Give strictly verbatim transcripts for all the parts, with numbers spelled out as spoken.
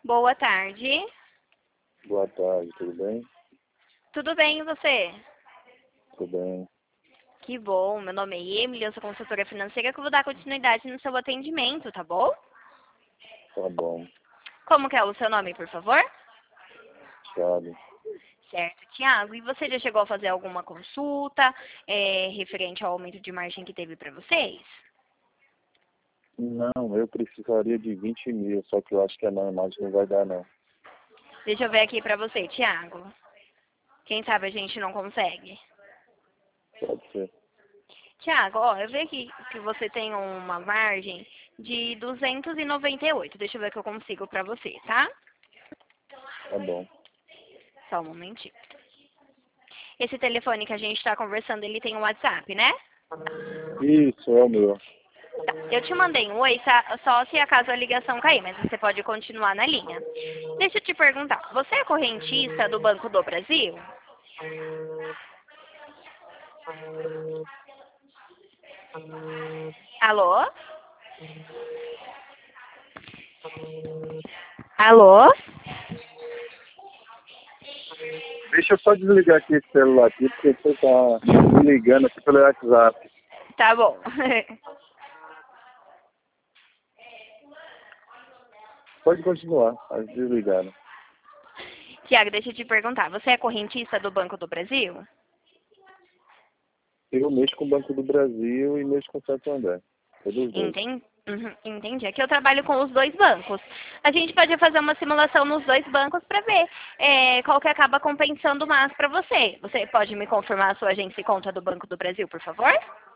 Boa tarde. Boa tarde, tudo bem? Tudo bem, e você? Tudo bem. Que bom. Meu nome é Emily, eu sou consultora financeira que eu vou dar continuidade no seu atendimento, tá bom? Tá bom. Como que é o seu nome, por favor? Thiago. Certo, Tiago. E você já chegou a fazer alguma consulta é, referente ao aumento de margem que teve para vocês? Não, eu precisaria de vinte mil, só que eu acho que a normal não vai dar, não. Deixa eu ver aqui para você, Tiago. Quem sabe a gente não consegue. Pode ser. Tiago, ó, eu vejo aqui que você tem uma margem de duzentos e noventa e oito. Deixa eu ver o que eu consigo para você, tá? Tá bom. Só um momentinho. Esse telefone que a gente está conversando, ele tem um WhatsApp, né? Isso, é o meu. Tá. Eu te mandei um oi, tá? Só se acaso a ligação cair, mas você pode continuar na linha. Deixa eu te perguntar, você é correntista do Banco do Brasil? Alô? Alô? Deixa eu só desligar aqui esse celular aqui, porque você tá me ligando aqui pelo WhatsApp. Tá bom. Pode continuar, pode desligar, né? Tiago, deixa eu te perguntar, você é correntista do Banco do Brasil? Eu mexo com o Banco do Brasil e mexo com o Santander. Todos os dois. Entendi. Uhum, entendi. Aqui eu trabalho com os dois bancos. A gente pode fazer uma simulação nos dois bancos para ver é, qual que acaba compensando mais para você. Você pode me confirmar a sua agência e conta do Banco do Brasil, por favor?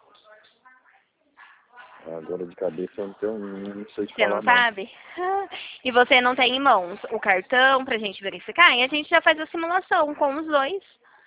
Agora de cabeça eu não, tenho, não sei te Você não falar, não. sabe? Ah, e você não tem em mãos o cartão para a gente verificar? E a gente já faz a simulação com os dois.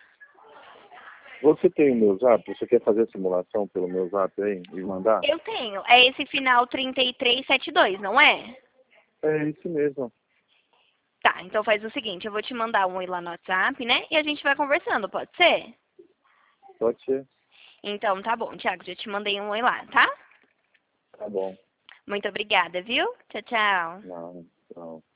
Você tem o meu zap? Você quer fazer a simulação pelo meu zap aí e mandar? Eu tenho. É esse final trinta e três setenta e dois, não é? É isso mesmo. Tá, então faz o seguinte, eu vou te mandar um oi lá no WhatsApp, né? E a gente vai conversando, pode ser? Pode ser. Então tá bom, Thiago, já te mandei um oi lá, tá? Tá bom. Muito obrigada, viu? Tchau, tchau. Não, não.